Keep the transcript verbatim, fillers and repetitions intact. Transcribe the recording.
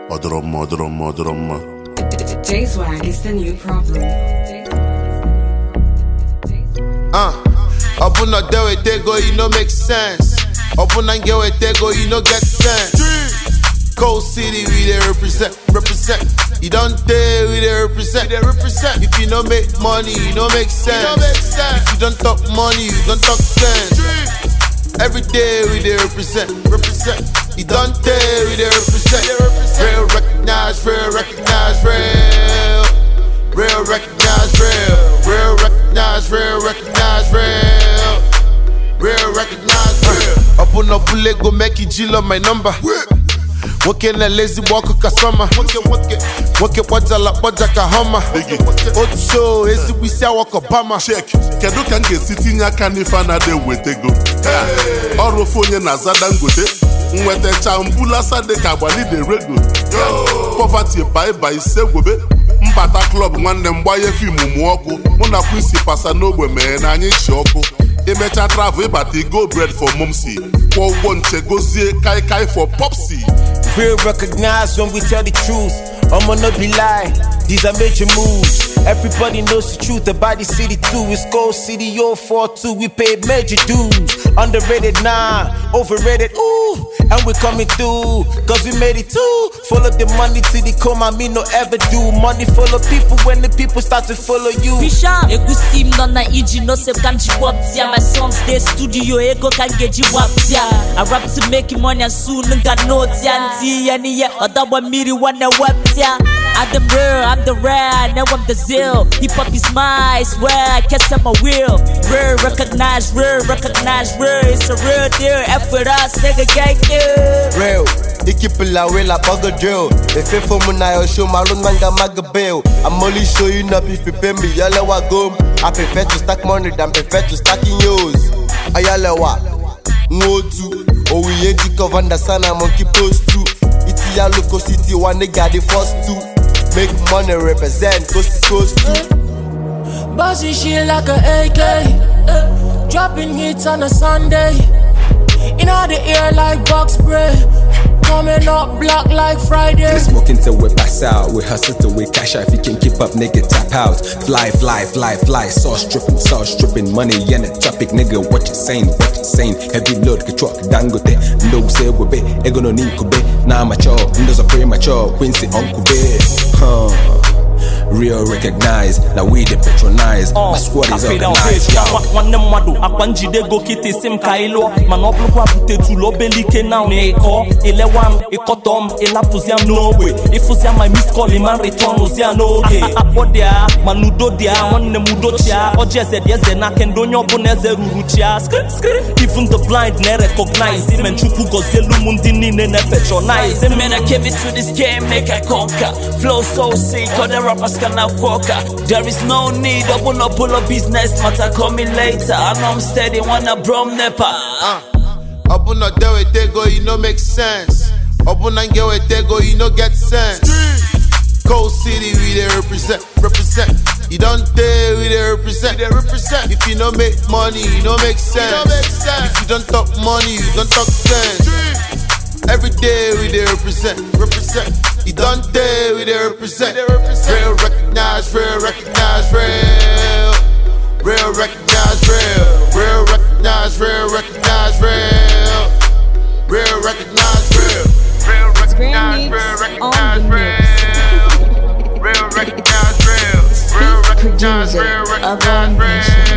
Odroma, odroma, odroma. J-Swag is the new problem. Uh, open up there with they go, you know make sense. Open and get with they go, you know get sense. Cold City, we they represent, represent. You don't dare, we they represent, they represent. If you don't make money, you don't make sense. You don't make sense. If you don't talk money, you don't talk sense. Every day we they represent, represent. You don't dare, we they represent, they represent. Real recognize, real recognize, real. Real recognize, real. Real recognize, real recognize, real. Real recognize, real. Open up, pull it, go make it G-Lo my number. Working a lazy walk kasama. Working, working, working waja la waja kahama. Old show, esi we say walk Obama. Check. Kedu kan get city nya kanifa na de wete go. Oro fonye na zadangote. Nwete chambula sa de kabali de rego. Poverty bye bye se gobe. Mbata club nwanne mgbaye film mu oku. Muna kwisi pasa n'ogbe me na anyi chi oku. Imecha travel ibati go bread for momsi. For one che gozie kai kai for popsy. Real recognize when we tell the truth. I'ma not be lying. These are major moves. Everybody knows the truth about the city too. It's Gold City oh four two. We paid major dues. Underrated, nah. Overrated, ooh. And we coming through, cause we made it too. Follow the money to the coma, me no ever do. Money full of people when the people start to follow you. Bisha, ego sim nona iji no se kanji waptia. My songs they studio, ego can get you waptia. I rap to make money and soon got no tianti. And yeah, other one miri wanna waptia. I'm the real, I'm the rare, now I'm the zeal. Hip hop is my swear, I guess I'm a will. Real, recognize, real, recognize, real. It's a real deal, F with us, nigga, gang you. Real, they keep it away like bugger drill. If you for me now, show my own manga maga bill. I'm only showing up if you pay me, yellow I go. I prefer to stack money than prefer to stacking yours. I yellow what? No two. Oh, we ain't the cover the sun, I'm monkey post two. It's the local city, one nigga the first two. Make money represent coast to coast too. Bossy shit like a A K. Dropping hits on a Sunday. In all the air like box spray. Coming up block like Friday. We smoking till we pass out. We hustle till we cash out. If you can keep up, nigga, tap out. Fly, fly, fly, fly. Sauce dripping, sauce dripping. Money in the topic, nigga. What you saying? What you saying? Heavy load, get truck, dangote. No say we be. Ego no need kube. Nah, mature. Windows are premature. Quincy, uncle be. Huh. Real recognize, now we the patronize. My squad is organized. One them wado, akwanji de go kiti sim kailo. Man oblo kwa bute tu lo belike now. Ne eko, ele wam, eko tom, ela puziam no way. Ifuziam my miss call, man return uzia no day. Apodia, manudo dia, one ne mudo chia. Oje zed yeze na kendo nyobo neze ruruchia. Skr skr. Even the blind ne recognize. Imen chupu gozelu mundini ne ne patronize. Man I give it to this game, make I conquer. Flow so sick, all the rappers can now conquer. There is no need, open up, pull up business, matter call me later. I know I'm steady, wanna brom nepa. Uh, open up there with they go, you know make sense. Open and get with they go, you know get sense. Cold City, we they represent, represent. You don't dare, we they represent, they represent. If you don't make money, you don't make sense. You don't make sense. If you don't talk money, you don't talk sense. Every day we they represent, represent. You don't dare, we they represent, they represent. Real recognize, real recognize, real. Real recognize, real. Real recognize, real recognize, real. Real recognize, real. Real recognize, real recognize, real. Real recognize, real. Real recognize, real recognize, real.